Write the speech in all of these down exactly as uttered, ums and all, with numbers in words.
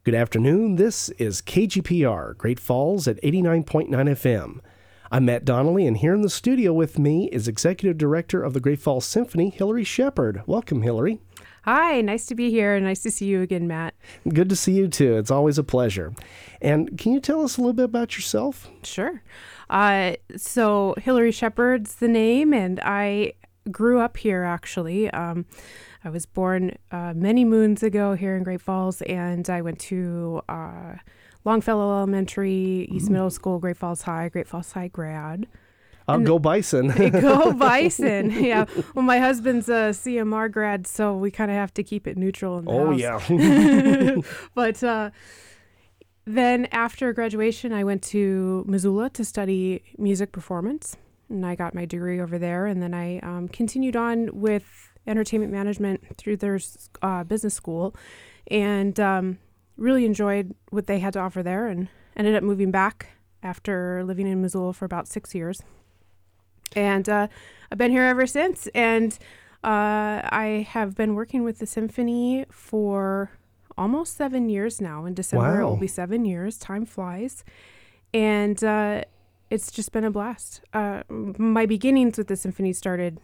Good afternoon. This is K G P R, Great Falls at eighty-nine point nine F M. I'm Matt Donnelly, and here in the studio with me is Executive Director of the Great Falls Symphony, Hillary Shepard. Welcome, Hillary. Hi, nice to be here. Nice to see you again, Matt. Good to see you, too. It's always a pleasure. And can you tell us a little bit about yourself? Sure. Uh, so Hillary Shepard's the name, and I grew up here, actually. Um, I was born uh, many moons ago here in Great Falls, and I went to uh, Longfellow Elementary, East mm. Middle School, Great Falls High, Great Falls High grad. I'll and go Bison. Go Bison. Yeah. Well, my husband's a C M R grad, so we kind of have to keep it neutral in the oh, house. yeah. But uh, then after graduation, I went to Missoula to study music performance, and I got my degree over there. And then I um, continued on with entertainment management through their uh, business school, and um, really enjoyed what they had to offer there, and ended up moving back after living in Missoula for about six years. And uh, I've been here ever since, and uh, I have been working with the symphony for almost seven years now. In December, wow. It will be seven years. Time flies. And uh, it's just been a blast. Uh, my beginnings with the symphony started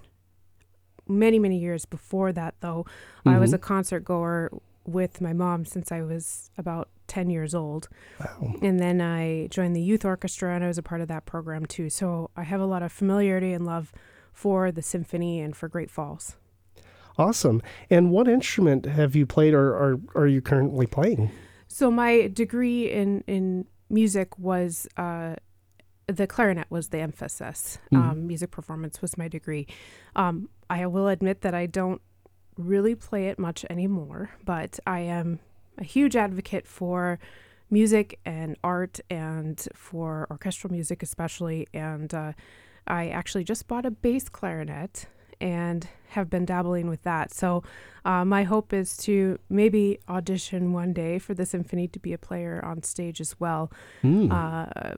many, many years before that, though. Mm-hmm. I was a concert goer with my mom since I was about ten years old. Wow. And then I joined the youth orchestra, and I was a part of that program too. So I have a lot of familiarity and love for the symphony and for Great Falls. Awesome. And what instrument have you played or, or are you currently playing? So my degree in, in music was, uh, the clarinet was the emphasis. Mm-hmm. Um, music performance was my degree. Um, I will admit that I don't really play it much anymore, but I am a huge advocate for music and art, and for orchestral music especially. And uh, I actually just bought a bass clarinet and have been dabbling with that. So uh, my hope is to maybe audition one day for the symphony to be a player on stage as well. Mm. Uh,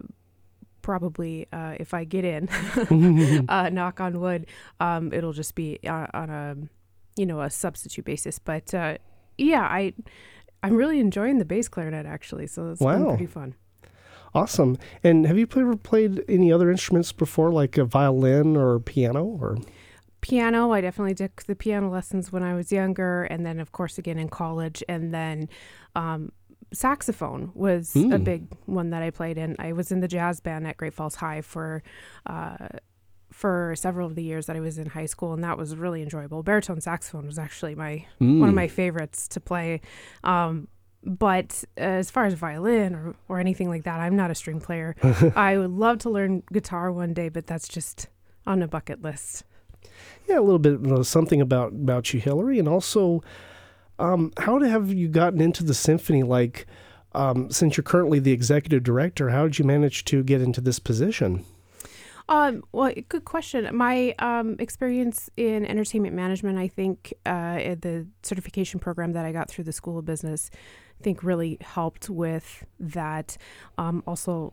probably uh, if I get in, uh, knock on wood, um, it'll just be uh, on a you know, a substitute basis. But uh, yeah, I, I'm really enjoying the bass clarinet, actually. So it's wow. been pretty fun. Awesome. And have you ever played any other instruments before, like a violin or piano? Or Piano, I definitely took the piano lessons when I was younger. And then, of course, again in college. And then um, saxophone was mm. a big one that I played in. I was in the jazz band at Great Falls High for uh for several of the years that I was in high school, and that was really enjoyable. Baritone saxophone was actually my mm. one of my favorites to play. Um, but as far as violin or, or anything like that, I'm not a string player. I would love to learn guitar one day, but that's just on a bucket list. Yeah, a little bit of something about, about you, Hillary, and also um, how have you gotten into the symphony? Like, um, since you're currently the executive director, how did you manage to get into this position? Um, well, good question. My um, experience in entertainment management, I think uh, the certification program that I got through the School of Business, I think really helped with that. Um, also,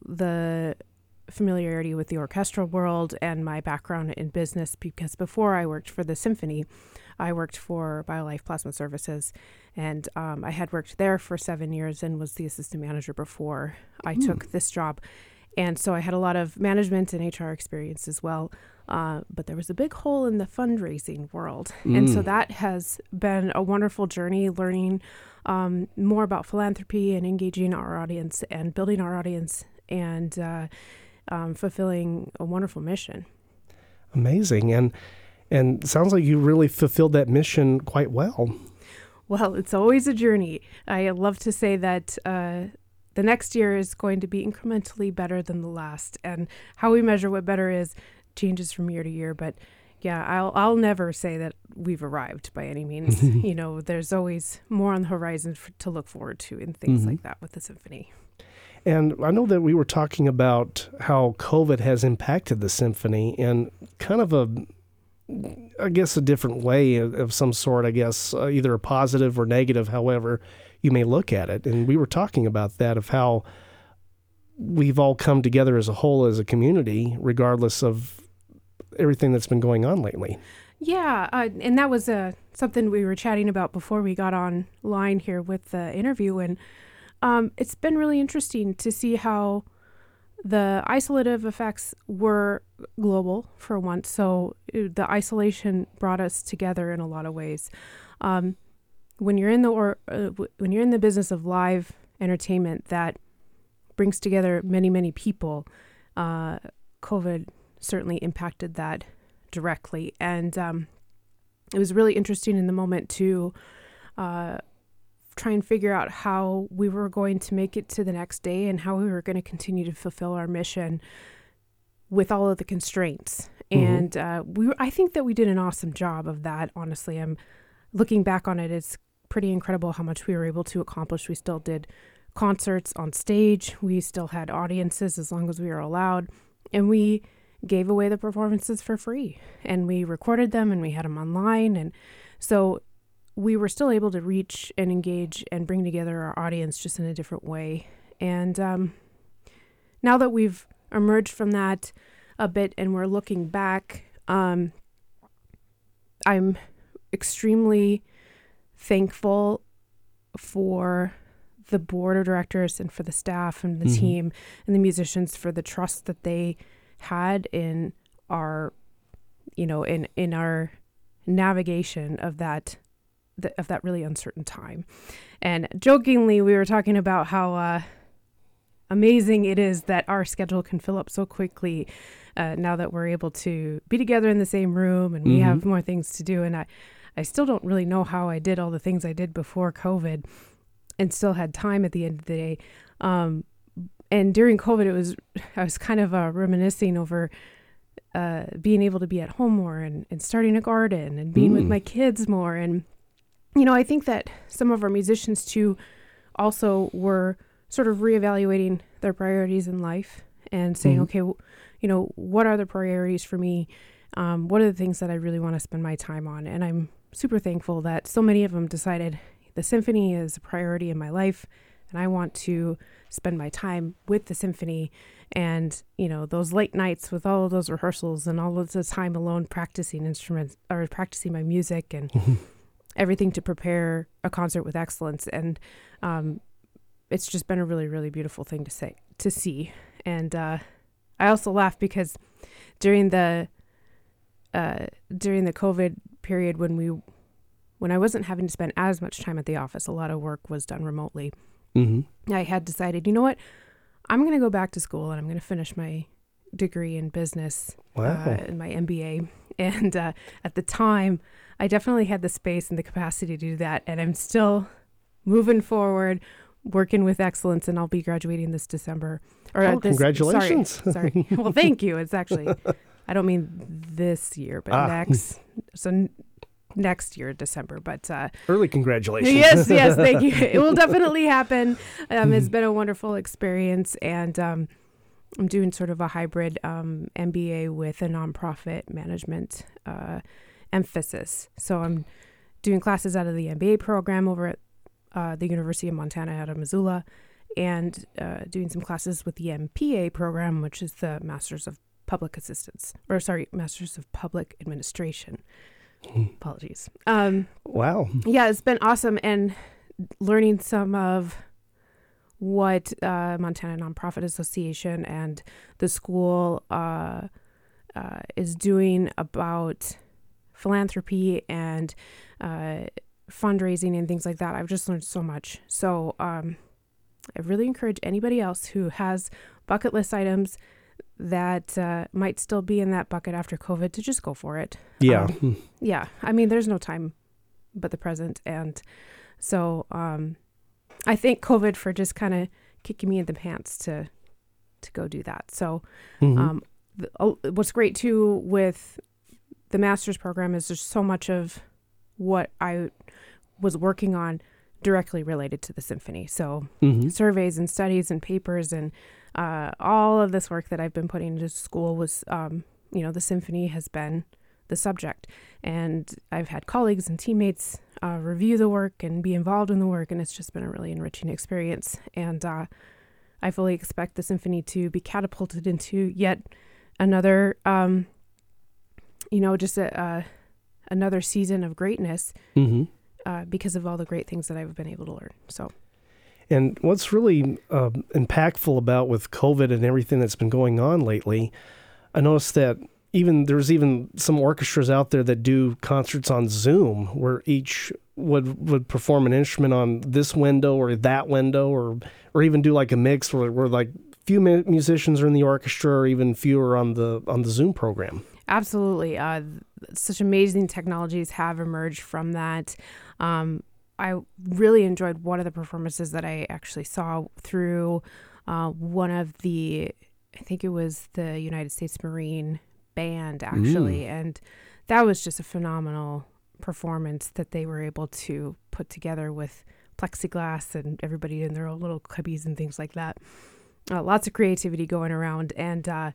the familiarity with the orchestral world and my background in business, because before I worked for the symphony, I worked for BioLife Plasma Services, and um, I had worked there for seven years and was the assistant manager before I Ooh. took this job. And so I had a lot of management and H R experience as well. Uh, but there was a big hole in the fundraising world. Mm. And so that has been a wonderful journey, learning um, more about philanthropy and engaging our audience and building our audience and uh, um, fulfilling a wonderful mission. Amazing. And, and sounds like you really fulfilled that mission quite well. Well, it's always a journey. I love to say that uh, the next year is going to be incrementally better than the last. And how we measure what better is changes from year to year. But yeah, I'll I'll never say that we've arrived by any means. You know, there's always more on the horizon for, to look forward to and things mm-hmm. like that with the symphony. And I know that we were talking about how COVID has impacted the symphony in kind of a, I guess, a different way of, of some sort, I guess, uh, either a positive or negative, however you may look at it. And we were talking about that, of how we've all come together as a whole, as a community, regardless of everything that's been going on lately. Yeah, uh, and that was uh, something we were chatting about before we got online here with the interview. And um, it's been really interesting to see how the isolative effects were global for once. So uh, the isolation brought us together in a lot of ways. Um, when you're in the or uh, w- when you're in the business of live entertainment that brings together many many people, uh, COVID certainly impacted that directly, and um, it was really interesting in the moment to uh, try and figure out how we were going to make it to the next day and how we were going to continue to fulfill our mission with all of the constraints. Mm-hmm. And uh, we, were, I think that we did an awesome job of that. Honestly, I'm looking back on it. It's pretty incredible how much we were able to accomplish. We still did concerts on stage. We still had audiences as long as we were allowed, and we gave away the performances for free, and we recorded them and we had them online. And so we were still able to reach and engage and bring together our audience just in a different way. And um, now that we've emerged from that a bit and we're looking back, um, I'm extremely thankful for the board of directors and for the staff and the mm-hmm. team and the musicians for the trust that they had in our, you know, in, in our navigation of that, the, of that really uncertain time. And jokingly, we were talking about how uh, amazing it is that our schedule can fill up so quickly uh, now that we're able to be together in the same room and we mm-hmm. have more things to do. And I, I still don't really know how I did all the things I did before COVID and still had time at the end of the day. Um, And during COVID, it was I was kind of uh, reminiscing over uh, being able to be at home more and, and starting a garden and being mm. with my kids more. And, you know, I think that some of our musicians, too, also were sort of reevaluating their priorities in life and saying, mm. okay, w- you know, what are the priorities for me? Um, what are the things that I really want to spend my time on? And I'm super thankful that so many of them decided the symphony is a priority in my life, and I want to spend my time with the symphony. And, you know, those late nights with all of those rehearsals and all of the time alone practicing instruments or practicing my music and everything to prepare a concert with excellence. And um, it's just been a really, really beautiful thing to say, to see. And uh, I also laugh because during the uh, during the COVID period when we when I wasn't having to spend as much time at the office, a lot of work was done remotely. Mm-hmm. I had decided, you know what, I'm going to go back to school and I'm going to finish my degree in business, wow. uh, and my M B A. And uh, at the time, I definitely had the space and the capacity to do that. And I'm still moving forward, working with excellence, and I'll be graduating this December. Or oh, this, congratulations. Sorry, sorry. Well, thank you. It's actually, I don't mean this year, but ah. next. So n- next year, December, but uh, early congratulations. Yes, yes, thank you. It will definitely happen. Um, it's been a wonderful experience, and um, I'm doing sort of a hybrid um, M B A with a nonprofit management uh, emphasis. So I'm doing classes out of the M B A program over at uh, the University of Montana out of Missoula, and uh, doing some classes with the M P A program, which is the Masters of Public Assistance, or sorry, Masters of Public Administration. Apologies. Um, wow. Yeah, it's been awesome, and learning some of what uh, Montana Nonprofit Association and the school uh, uh, is doing about philanthropy and uh, fundraising and things like that. I've just learned so much. So um, I really encourage anybody else who has bucket list items that uh, might still be in that bucket after COVID to just go for it. Yeah. Um, yeah. I mean, there's no time but the present. And so um, I thank COVID for just kind of kicking me in the pants to to go do that. So mm-hmm. um, the, oh, what's great too with the master's program is there's so much of what I was working on directly related to the symphony. So mm-hmm. surveys and studies and papers and uh, all of this work that I've been putting into school was, um, you know, the symphony has been the subject. And I've had colleagues and teammates uh, review the work and be involved in the work. And it's just been a really enriching experience. And uh, I fully expect the symphony to be catapulted into yet another, um, you know, just a, uh, another season of greatness Mm-hmm. uh, because of all the great things that I've been able to learn. So, And what's really uh, impactful about with COVID and everything that's been going on lately, I noticed that even there's even some orchestras out there that do concerts on Zoom where each would would perform an instrument on this window or that window, or or even do like a mix where, where like few mu- musicians are in the orchestra or even fewer on the on the Zoom program. absolutely. Uh, such amazing technologies have emerged from that. Um, I really enjoyed one of the performances that I actually saw through uh, one of the, I think it was the United States Marine Band, actually. Mm. And that was just a phenomenal performance that they were able to put together with plexiglass and everybody in their own little cubbies and things like that. Uh, lots of creativity going around. And, uh,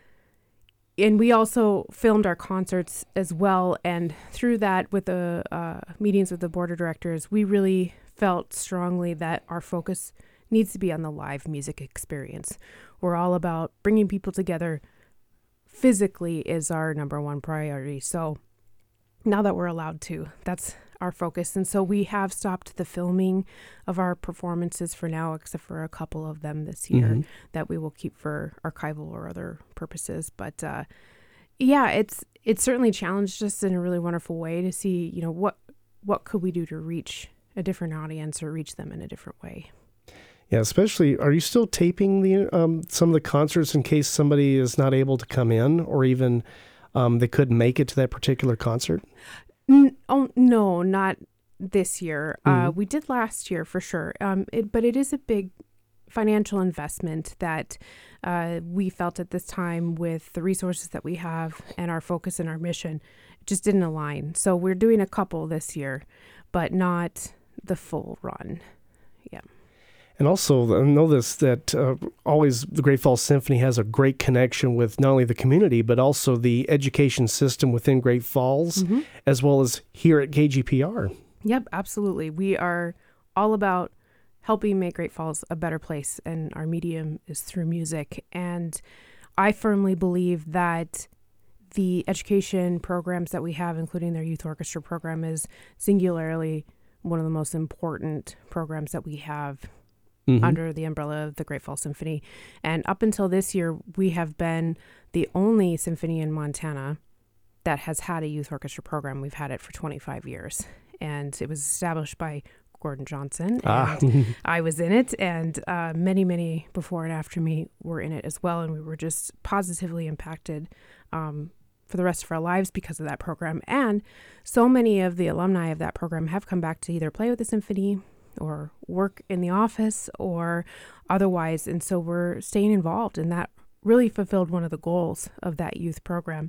And we also filmed our concerts as well. And through that, with the uh, meetings with the board of directors, we really felt strongly that our focus needs to be on the live music experience. We're all about bringing people together. Physically is our number one priority. So now that we're allowed to, that's our focus. And so we have stopped the filming of our performances for now, except for a couple of them this year mm-hmm. that we will keep for archival or other purposes. But uh, yeah, it's it's certainly challenged us in a really wonderful way to see, you know, what what could we do to reach a different audience or reach them in a different way. Yeah, especially, are you still taping the um, some of the concerts in case somebody is not able to come in, or even um, they couldn't make it to that particular concert? N- oh, no, not this year. Mm-hmm. Uh, we did last year for sure. Um, it, but it is a big financial investment that uh, we felt at this time with the resources that we have and our focus and our mission. It just didn't align. So we're doing a couple this year, but not the full run. Yeah. And also, I know this, that uh, always the Great Falls Symphony has a great connection with not only the community, but also the education system within Great Falls, mm-hmm. as well as here at K G P R. Yep, absolutely. We are all about helping make Great Falls a better place, and our medium is through music. And I firmly believe that the education programs that we have, including their youth orchestra program, is singularly one of the most important programs that we have Mm-hmm. under the umbrella of the Great Falls Symphony. And up until this year, we have been the only symphony in Montana that has had a youth orchestra program. We've had it for twenty-five years. And it was established by Gordon Johnson. Ah. And I was in it, and uh, many, many before and after me were in it as well. And we were just positively impacted um, for the rest of our lives because of that program. And so many of the alumni of that program have come back to either play with the symphony or work in the office or otherwise. And so we're staying involved, and that really fulfilled one of the goals of that youth program.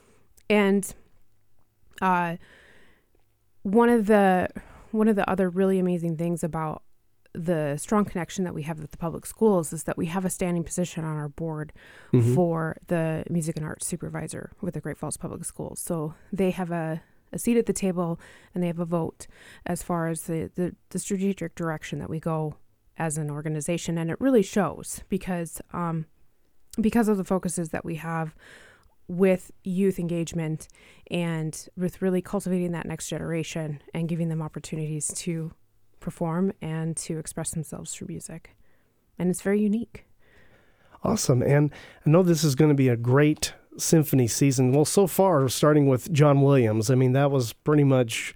And uh, one of the one of the other really amazing things about the strong connection that we have with the public schools is that we have a standing position on our board mm-hmm. for the music and arts supervisor with the Great Falls Public Schools. So they have a a seat at the table, and they have a vote as far as the, the, the strategic direction that we go as an organization. And it really shows because um, because of the focuses that we have with youth engagement and with really cultivating that next generation and giving them opportunities to perform and to express themselves through music. And it's very unique. Awesome. And I know this is going to be a great symphony season. Well, so far, starting with John Williams, I mean, that was pretty much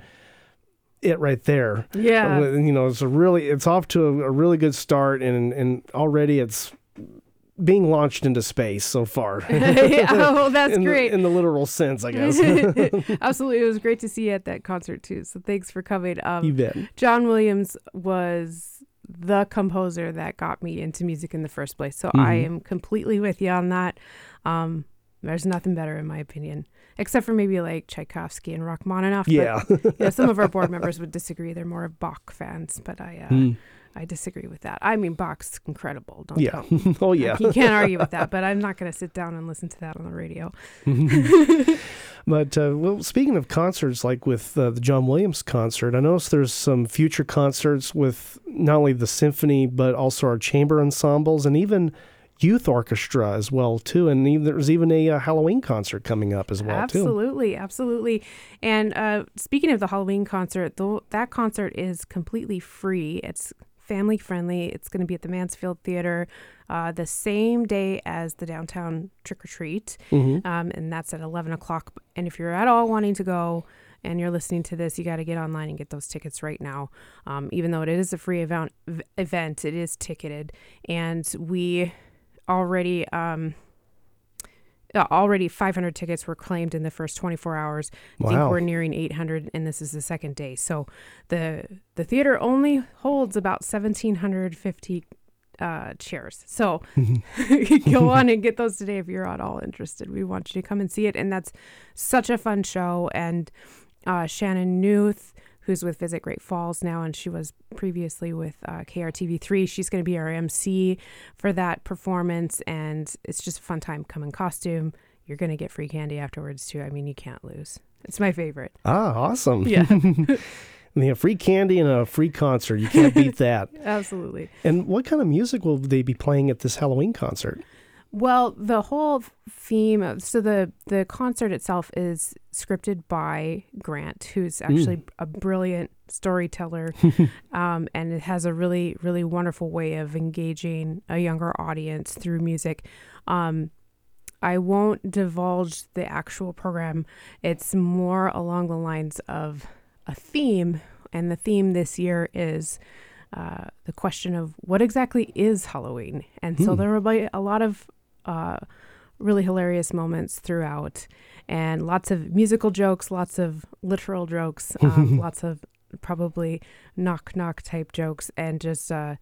it right there. Yeah. You know, it's a really, it's off to a, a really good start, and and already it's being launched into space so far. Yeah, oh, that's in great. The, in the literal sense, I guess. Absolutely. It was great to see you at that concert, too. So thanks for coming. Um, you bet. John Williams was the composer that got me into music in the first place. So mm-hmm. I am completely with you on that. Um, There's nothing better, in my opinion, except for maybe like Tchaikovsky and Rachmaninoff. Yeah. But, yeah, some of our board members would disagree. They're more of Bach fans, but I uh, mm. I disagree with that. I mean, Bach's incredible. Don't yeah. Oh, yeah. You can't argue with that, but I'm not going to sit down and listen to that on the radio. But, uh, well, speaking of concerts, like with uh, the John Williams concert, I noticed there's some future concerts with not only the symphony, but also our chamber ensembles and even youth orchestra as well too, and even, there's even a uh, Halloween concert coming up as well absolutely, too. Absolutely, absolutely. And uh, speaking of the Halloween concert, the, that concert is completely free. It's family friendly. It's going to be at the Mansfield Theater uh, the same day as the downtown trick or treat, mm-hmm. um, and that's at eleven o'clock. And if you're at all wanting to go, and you're listening to this, you got to get online and get those tickets right now. Um, even though it is a free event, event, it is ticketed, and we already um, already five hundred tickets were claimed in the first twenty-four hours. I wow. think we're nearing eight hundred, and this is the second day. So the the theater only holds about one thousand seven hundred fifty uh, chairs. So go on and get those today if you're at all interested. We want you to come and see it, and that's such a fun show. And Uh, Shannon Newth, who's with Visit Great Falls now, and she was previously with uh, K R T V three. She's going to be our M C for that performance, and it's just a fun time. Come in costume. You're going to get free candy afterwards, too. I mean, you can't lose. It's my favorite. Ah, awesome. Yeah. They have free candy and a free concert. You can't beat that. Absolutely. And what kind of music will they be playing at this Halloween concert? Well, the whole theme of, so the, the concert itself is scripted by Grant, who's actually mm. a brilliant storyteller, um, and it has a really, really wonderful way of engaging a younger audience through music. Um, I won't divulge the actual program. It's more along the lines of a theme, and the theme this year is uh, the question of what exactly is Halloween. And mm. so there will be a lot of Uh, really hilarious moments throughout, and lots of musical jokes, lots of literal jokes, um, lots of probably knock knock type jokes, and just uh,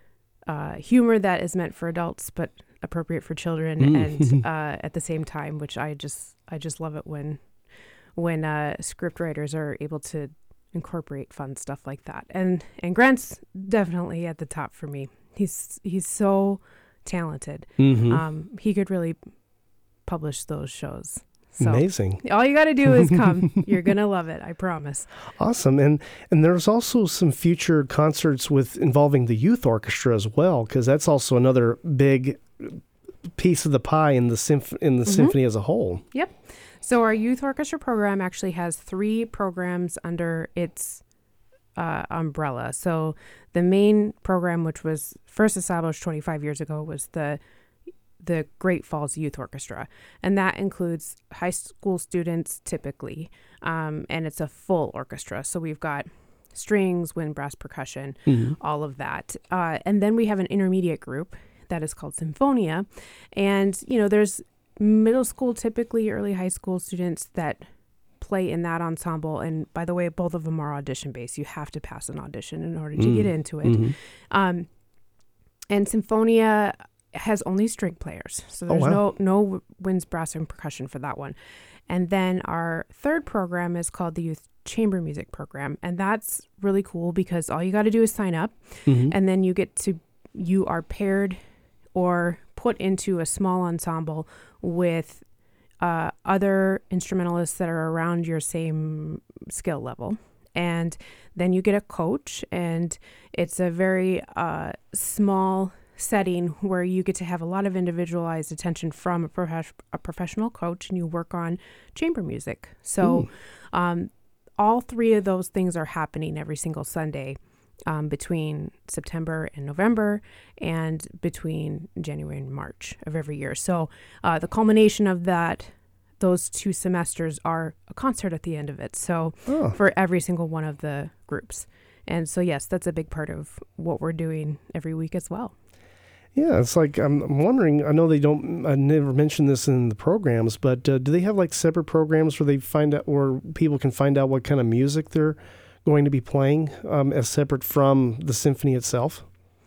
uh, humor that is meant for adults but appropriate for children, mm. and uh, at the same time, which I just I just love it when when uh, script writers are able to incorporate fun stuff like that. And and Grant's definitely at the top for me. He's he's so talented. Mm-hmm. Um, he could really publish those shows. So amazing. All you got to do is come. You're going to love it. I promise. Awesome. And and there's also some future concerts with involving the youth orchestra as well, because that's also another big piece of the pie in the symph- in the mm-hmm. symphony as a whole. Yep. So our youth orchestra program actually has three programs under its Uh, umbrella. So the main program, which was first established twenty-five years ago, was the the Great Falls Youth Orchestra, and that includes high school students typically, um, and it's a full orchestra. So we've got strings, wind, brass, percussion, mm-hmm. all of that, uh, and then we have an intermediate group that is called Symphonia, and you know there's middle school, typically early high school students that play in that ensemble. And by the way, both of them are audition based. You have to pass an audition in order to mm. get into it. Mm-hmm. Um, and Symphonia has only string players. So there's oh, wow. no, no winds, brass, and percussion for that one. And then our third program is called the Youth Chamber Music Program. And that's really cool because all you got to do is sign up, mm-hmm. and then you get to, you are paired or put into a small ensemble with Uh, other instrumentalists that are around your same skill level. And then you get a coach, and it's a very uh, small setting where you get to have a lot of individualized attention from a, prof- a professional coach, and you work on chamber music. So um, all three of those things are happening every single Sunday um, between September and November, and between January and March of every year. So uh, the culmination of that, those two semesters, are a concert at the end of it. So oh. for every single one of the groups. And so, yes, that's a big part of what we're doing every week as well. Yeah, it's like, I'm, I'm wondering, I know they don't, I never mentioned this in the programs, but uh, do they have like separate programs where they find out, where people can find out what kind of music they're going to be playing um, as separate from the symphony itself?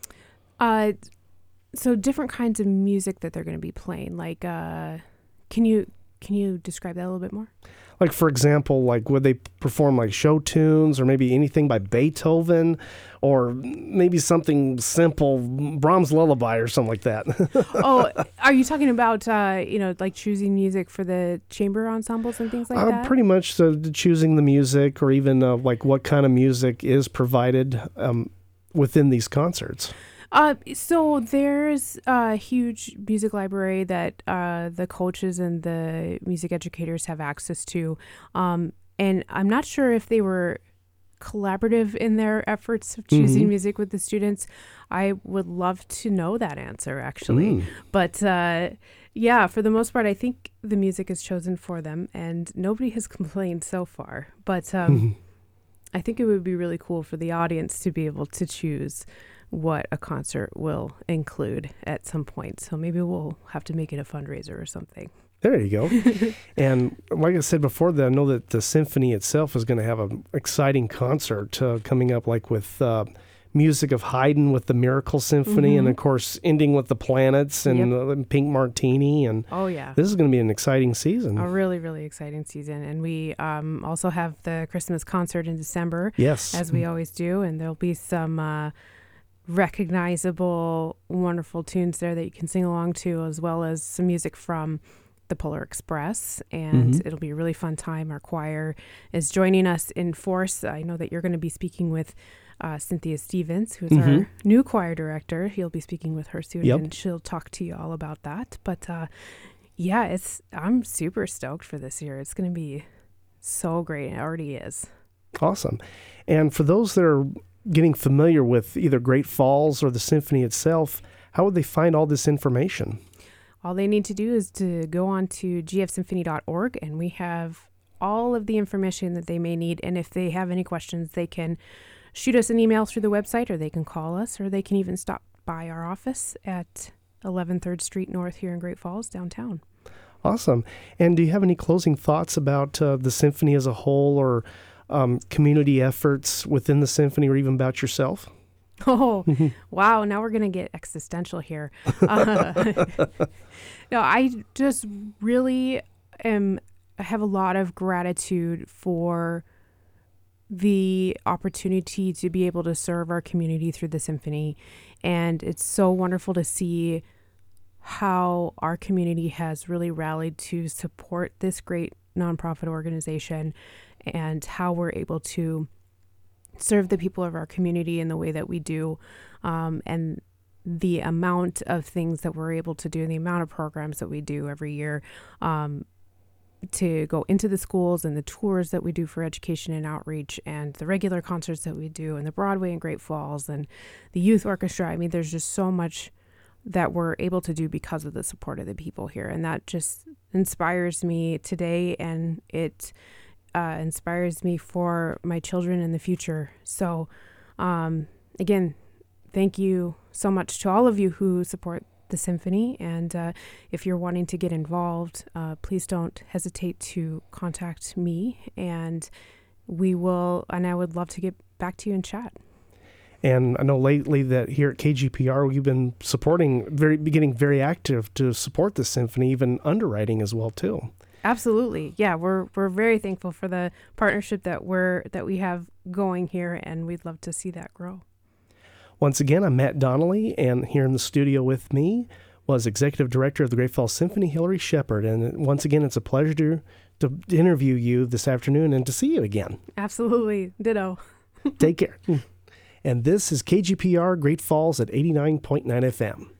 Uh, so different kinds of music that they're going to be playing. Like, uh, can you can you describe that a little bit more? Like, for example, like would they perform like show tunes, or maybe anything by Beethoven, or maybe something simple, Brahms Lullaby or something like that? Oh, are you talking about, uh, you know, like choosing music for the chamber ensembles and things like uh, that? Pretty much so, choosing the music, or even uh, like what kind of music is provided um, within these concerts. Uh, so there's a huge music library that uh, the coaches and the music educators have access to. Um, and I'm not sure if they were collaborative in their efforts of choosing Mm-hmm. music with the students. I would love to know that answer, actually. Mm. But uh, yeah, for the most part, I think the music is chosen for them, and nobody has complained so far. But um, I think it would be really cool for the audience to be able to choose what a concert will include at some point. So maybe we'll have to make it a fundraiser or something. There you go. And like I said before, that I know that the symphony itself is going to have an exciting concert uh, coming up, like with uh, music of Haydn with the Miracle Symphony, Mm-hmm. and of course ending with the Planets and Yep. uh, Pink Martini. And Oh, yeah. this is going to be an exciting season. A really, really exciting season. And we um, also have the Christmas concert in December, Yes. as we always do. And there'll be some uh, recognizable, wonderful tunes there that you can sing along to, as well as some music from the Polar Express. And Mhm. it'll be a really fun time. Our choir is joining us in force. I know that you're going to be speaking with uh, Cynthia Stevens, who's Mhm. our new choir director. He'll be speaking with her soon, Yep. and she'll talk to you all about that. But uh, yeah, it's I'm super stoked for this year. It's going to be so great. It already is. Awesome. And for those that are getting familiar with either Great Falls or the symphony itself, how would they find all this information? All they need to do is to go on to g f symphony dot org, and we have all of the information that they may need. And if they have any questions, they can shoot us an email through the website, or they can call us, or they can even stop by our office at eleven third Street North here in Great Falls, downtown. Awesome. And do you have any closing thoughts about uh, the symphony as a whole, or um, community efforts within the symphony, or even about yourself? Oh, wow. Now we're going to get existential here. Uh, no, I just really am, I have a lot of gratitude for the opportunity to be able to serve our community through the symphony. And it's so wonderful to see how our community has really rallied to support this great nonprofit organization, and how we're able to serve the people of our community in the way that we do, um, and the amount of things that we're able to do, and the amount of programs that we do every year um, to go into the schools, and the tours that we do for education and outreach, and the regular concerts that we do, and the Broadway in Great Falls, and the youth orchestra. I mean, there's just so much that we're able to do because of the support of the people here. And that just inspires me today, and it uh, inspires me for my children in the future. So um, again, thank you so much to all of you who support the symphony. And uh, if you're wanting to get involved, uh, please don't hesitate to contact me, and we will, and I would love to get back to you and chat. And I know lately that here at K G P R, we've been supporting, very, getting very active to support the symphony, even underwriting as well, too. Absolutely. Yeah, we're we're very thankful for the partnership that we're that we have going here, and we'd love to see that grow. Once again, I'm Matt Donnelly, and here in the studio with me was Executive Director of the Great Falls Symphony, Hillary Shepard. And once again, it's a pleasure to, to interview you this afternoon and to see you again. Absolutely. Ditto. Take care. And this is K G P R Great Falls at eighty-nine point nine F M.